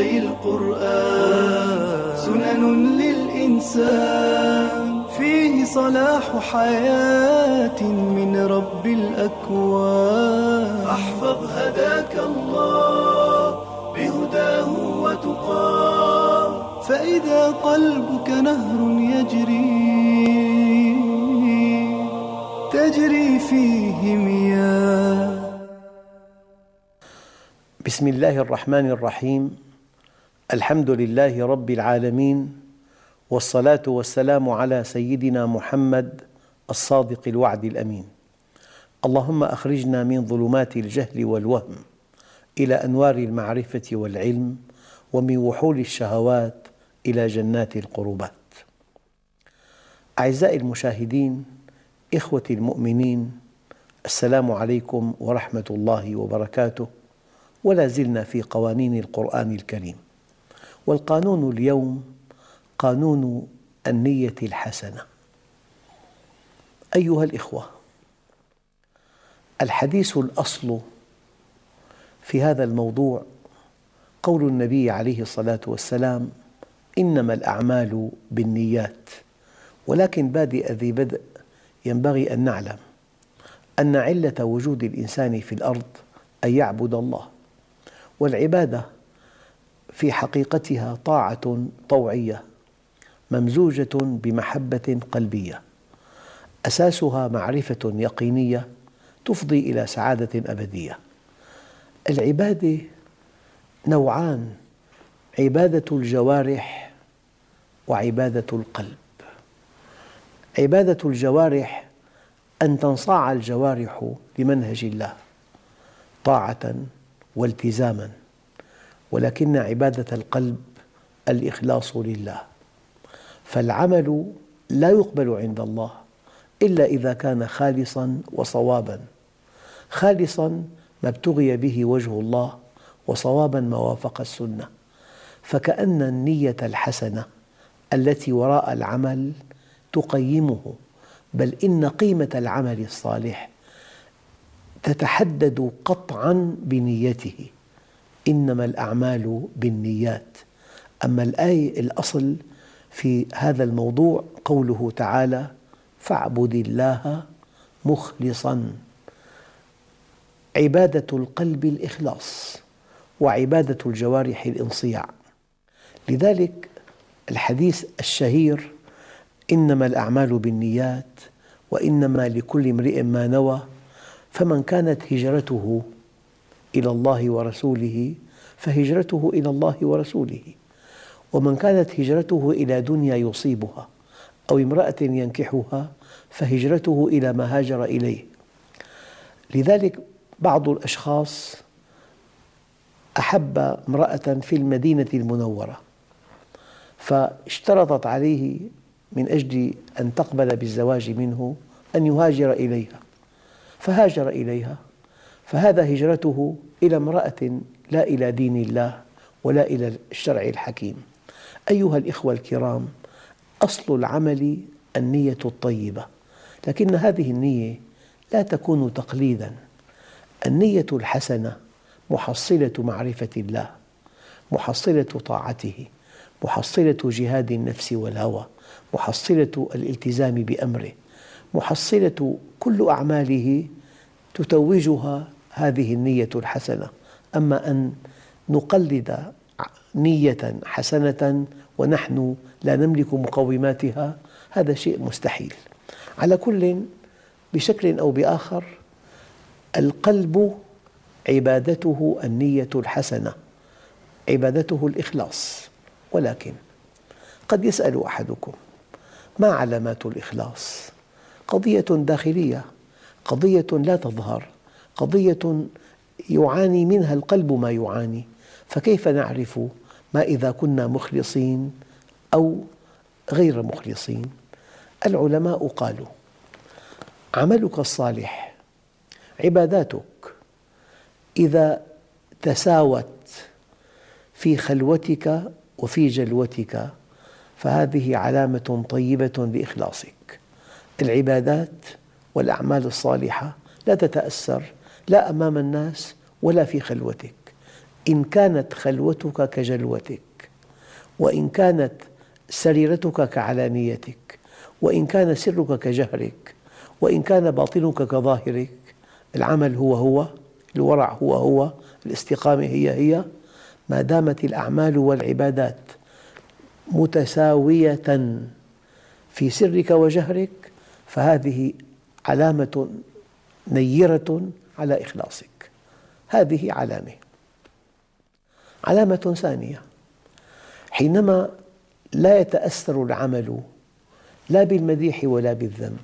شهدي القرآن سنن للإنسان فيه صلاح حياة من رب الأكوان. فاحفظ هداك الله بهداه وتقاه، فإذا قلبك نهر تجري فيه مياه. بسم الله الرحمن الرحيم. الحمد لله رب العالمين، والصلاة والسلام على سيدنا محمد الصادق الوعد الأمين. اللهم أخرجنا من ظلمات الجهل والوهم إلى أنوار المعرفة والعلم، ومن وحول الشهوات إلى جنات القربات. أعزائي المشاهدين، إخوتي المؤمنين، السلام عليكم ورحمة الله وبركاته. ولا زلنا في قوانين القرآن الكريم، والقانون اليوم قانون النية الحسنة. أيها الإخوة، الحديث الأصل في هذا الموضوع قول النبي عليه الصلاة والسلام: إنما الأعمال بالنيات. ولكن بادئ ذي بدء ينبغي أن نعلم أن علة وجود الإنسان في الأرض أن يعبد الله، والعبادة في حقيقتها طاعة طوعية ممزوجة بمحبة قلبية، أساسها معرفة يقينية تفضي إلى سعادة أبدية. العبادة نوعان: عبادة الجوارح وعبادة القلب. عبادة الجوارح أن تنصاع الجوارح لمنهج الله طاعة والتزاما، ولكن عبادة القلب الإخلاص لله. فالعمل لا يقبل عند الله إلا إذا كان خالصا وصوابا. خالصا ما ابتغي به وجه الله، وصوابا ما وافق السنة. فكأن النية الحسنة التي وراء العمل تقيمه، بل إن قيمة العمل الصالح تتحدد قطعا بنيته. إنما الأعمال بالنيات. أما الآية الأصل في هذا الموضوع قوله تعالى: فاعبد الله مخلصا. عبادة القلب الإخلاص، وعبادة الجوارح الانصياع. لذلك الحديث الشهير: إنما الأعمال بالنيات وإنما لكل امرئ ما نوى، فمن كانت هجرته إلى الله ورسوله فهجرته إلى الله ورسوله، ومن كانت هجرته إلى دنيا يصيبها أو امرأة ينكحها فهجرته إلى ما هاجر إليه. لذلك بعض الأشخاص أحب امرأة في المدينة المنورة، فاشترطت عليه من أجل أن تقبل بالزواج منه أن يهاجر إليها، فهاجر إليها، فهذا هجرته إلى امرأة لا إلى دين الله ولا إلى الشرع الحكيم. أيها الإخوة الكرام، أصل العمل النية الطيبة، لكن هذه النية لا تكون تقليداً. النية الحسنة محصلة معرفة الله، محصلة طاعته، محصلة جهاد النفس والهوى، محصلة الالتزام بأمره، محصلة كل أعماله تتوجها هذه النية الحسنة. أما أن نقلد نية حسنة ونحن لا نملك مقوماتها، هذا شيء مستحيل. على كل، بشكل أو بآخر، القلب عبادته النية الحسنة، عبادته الإخلاص. ولكن قد يسأل أحدكم: ما علامات الإخلاص؟ قضية داخلية، قضية لا تظهر، قضية يعاني منها القلب ما يعاني. فكيف نعرف ما إذا كنا مخلصين أو غير مخلصين؟ العلماء قالوا: عملك الصالح، عباداتك، إذا تساوت في خلوتك وفي جلوتك فهذه علامة طيبة لإخلاصك. العبادات والأعمال الصالحة لا تتأثر لا أمام الناس ولا في خلوتك. إن كانت خلوتك كجلوتك، وإن كانت سريرتك كعلانيتك، وإن كان سرك كجهرك، وإن كان باطنك كظاهرك، العمل هو هو، الورع هو هو، الاستقامة هي هي، ما دامت الأعمال والعبادات متساوية في سرك وجهرك، فهذه علامة نيرة على إخلاصك. هذه علامة. علامة ثانية، حينما لا يتأثر العمل لا بالمديح ولا بالذم،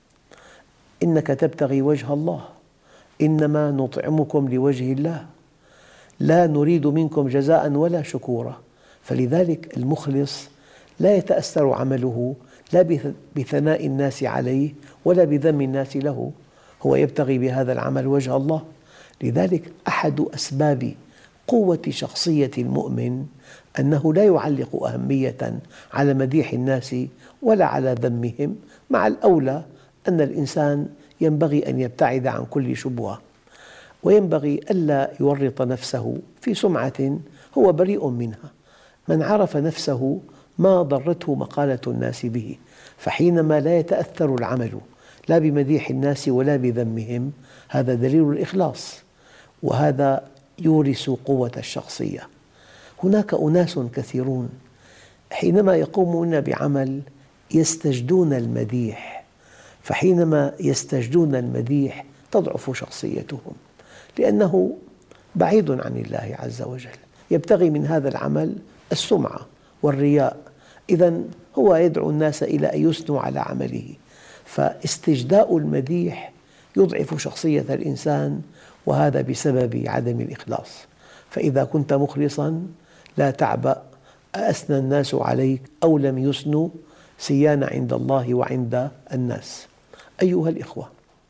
إنك تبتغي وجه الله، إنما نطعمكم لوجه الله، لا نريد منكم جزاء ولا شكورا. فلذلك المخلص لا يتأثر عمله لا بثناء الناس عليه ولا بذم الناس له، هو يبتغي بهذا العمل وجه الله. لذلك أحد أسباب قوة شخصية المؤمن أنه لا يعلق أهمية على مديح الناس ولا على ذمهم، مع الأولى أن الإنسان ينبغي أن يبتعد عن كل شبهة، وينبغي ألا يورط نفسه في سمعة هو بريء منها. من عرف نفسه ما ضرته مقالة الناس به، فحينما لا يتأثر العمل لا بمديح الناس ولا بذمهم، هذا دليل الإخلاص، وهذا يورث قوة الشخصية. هناك أناس كثيرون حينما يقومون بعمل يستجدون المديح، فحينما يستجدون المديح تضعف شخصيتهم، لأنه بعيد عن الله عز وجل، يبتغي من هذا العمل السمعة والرياء، إذن هو يدعو الناس إلى أن يثنوا على عمله. فاستجداء المديح يضعف شخصية الإنسان، وهذا بسبب عدم الإخلاص. فإذا كنت مخلصاً لا تعبأ أثنى الناس عليك أو لم يثنوا، سيان عند الله وعند الناس. أيها الإخوة،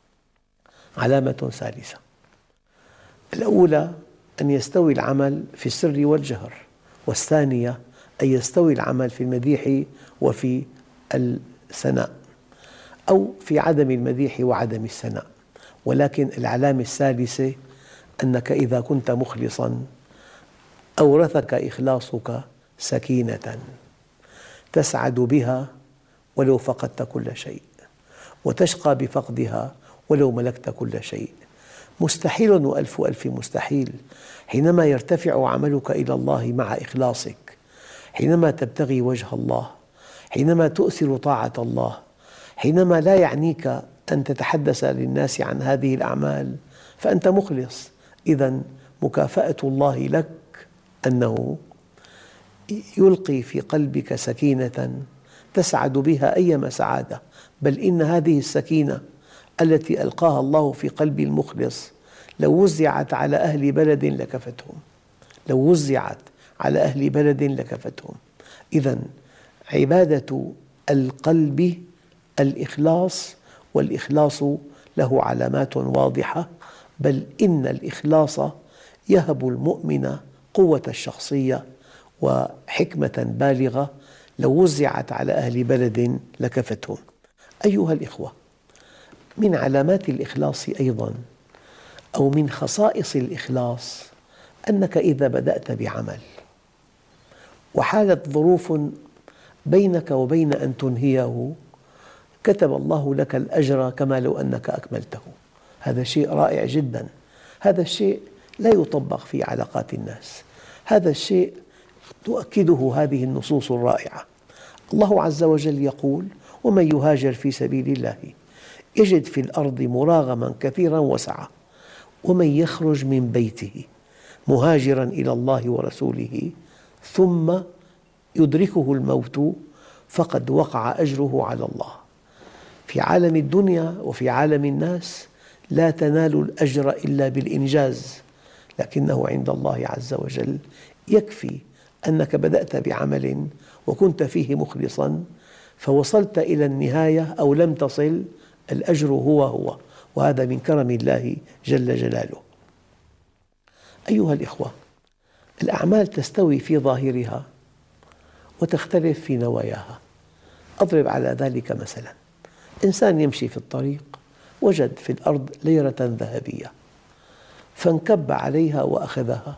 علامة ثالثة، الأولى أن يستوي العمل في السر والجهر، والثانية أن يستوي العمل في المديح وفي الثناء، أو في عدم المديح وعدم الثناء. ولكن العلامة الثالثة أنك إذا كنت مخلصاً أورثك إخلاصك سكينة تسعد بها ولو فقدت كل شيء، وتشقى بفقدها ولو ملكت كل شيء. مستحيل وألف ألف مستحيل حينما يرتفع عملك إلى الله مع إخلاصك، حينما تبتغي وجه الله، حينما تؤثر طاعة الله، حينما لا يعنيك أن تتحدث للناس عن هذه الأعمال، فأنت مخلص. إذن مكافأة الله لك أنه يلقي في قلبك سكينة تسعد بها أيما سعادة، بل إن هذه السكينة التي ألقاها الله في قلب المخلص لو وزعت على أهل بلد لكفتهم، لو وزعت على أهل بلد لكفتهم. إذن عبادة القلب الإخلاص، والإخلاص له علامات واضحة، بل إن الإخلاص يهب المؤمن قوة الشخصية وحكمة بالغة لو وزعت على أهل بلد لكفتهم. أيها الإخوة، من علامات الإخلاص أيضاً، أو من خصائص الإخلاص، أنك إذا بدأت بعمل وحالت ظروف بينك وبين أن تنهيه، كتب الله لك الأجر كما لو أنك أكملته. هذا شيء رائع جداً، هذا الشيء لا يطبق في علاقات الناس، هذا الشيء تؤكده هذه النصوص الرائعة. الله عز وجل يقول: ومن يهاجر في سبيل الله يجد في الأرض مراغما كثيرا وسعة، ومن يخرج من بيته مهاجرا إلى الله ورسوله ثم يدركه الموت فقد وقع أجره على الله. في عالم الدنيا وفي عالم الناس لا تنال الأجر إلا بالإنجاز، لكنه عند الله عز وجل يكفي أنك بدأت بعمل وكنت فيه مخلصاً فوصلت إلى النهاية أو لم تصل، الأجر هو، وهذا من كرم الله جل جلاله. أيها الإخوة، الأعمال تستوي في ظاهرها وتختلف في نواياها. أضرب على ذلك مثلاً: إنسان يمشي في الطريق وجد في الأرض ليرة ذهبية، فانكب عليها وأخذها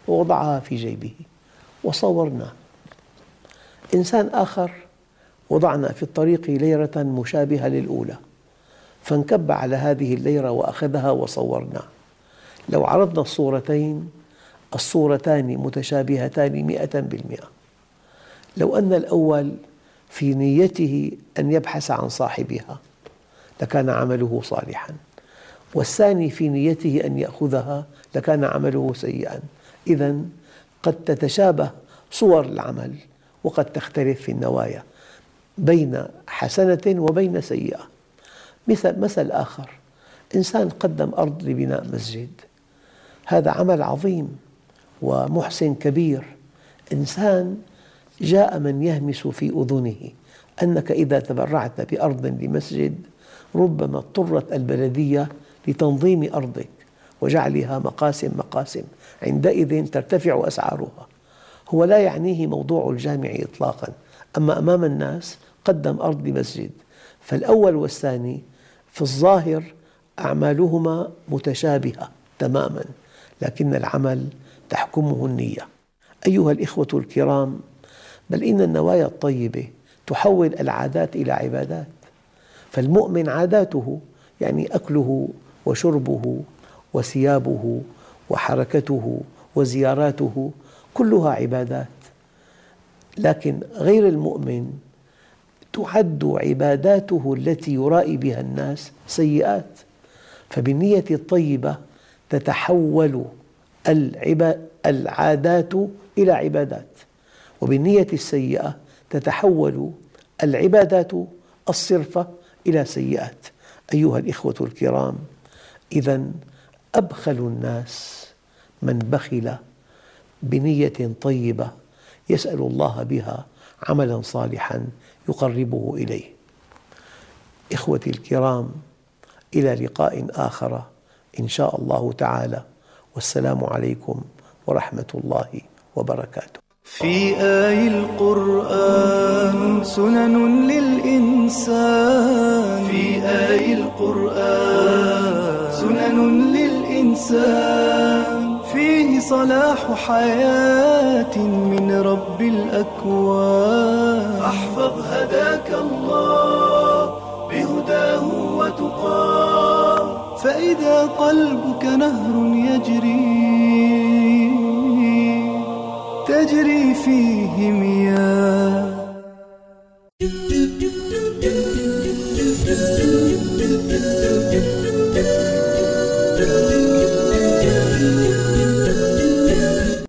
ووضعها في جيبه وصورناه. إنسان آخر وضعنا في الطريق ليرة مشابهة للأولى، فانكب على هذه الليرة وأخذها وصورناه. لو عرضنا الصورتين، الصورتان متشابهتان 100%. لو أن الأول في نيته أن يبحث عن صاحبها لكان عمله صالحاً، والثاني في نيته أن يأخذها لكان عمله سيئاً. إذن قد تتشابه صور العمل وقد تختلف في النوايا بين حسنة وبين سيئة. مثل آخر، إنسان قدم أرض لبناء مسجد، هذا عمل عظيم ومحسن كبير. إنسان جاء من يهمس في أذنه أنك إذا تبرعت بأرض لمسجد ربما اضطرت البلدية لتنظيم أرضك وجعلها مقاسم، عندئذ ترتفع أسعارها. هو لا يعنيه موضوع الجامع إطلاقاً، أما أمام الناس قدم أرض لمسجد. فالأول والثاني في الظاهر أعمالهما متشابهة تماماً، لكن العمل تحكمه النية. أيها الإخوة الكرام، بل إن النوايا الطيبة تحول العادات إلى عبادات. فالمؤمن عاداته يعني أكله وشربه وثيابه وحركته وزياراته كلها عبادات، لكن غير المؤمن تعد عباداته التي يرائي بها الناس سيئات. فبالنية الطيبة تتحول العادات إلى عبادات، وبالنية السيئة تتحول العبادات الصرفة إلى سيئات. أيها الإخوة الكرام، إذن أبخل الناس من بخل بنية طيبة يسأل الله بها عملاً صالحاً يقربه إليه. إخوتي الكرام، إلى لقاء آخر إن شاء الله تعالى، والسلام عليكم ورحمة الله وبركاته. في آي القرآن سنن للإنسان، في آي القرآن سنن للإنسان، فيه صلاح حياة من رب الأكوان. فاحفظ هداك الله بهداه وتقاه، فإذا قلبك نهر يجري تجري فيه مياه.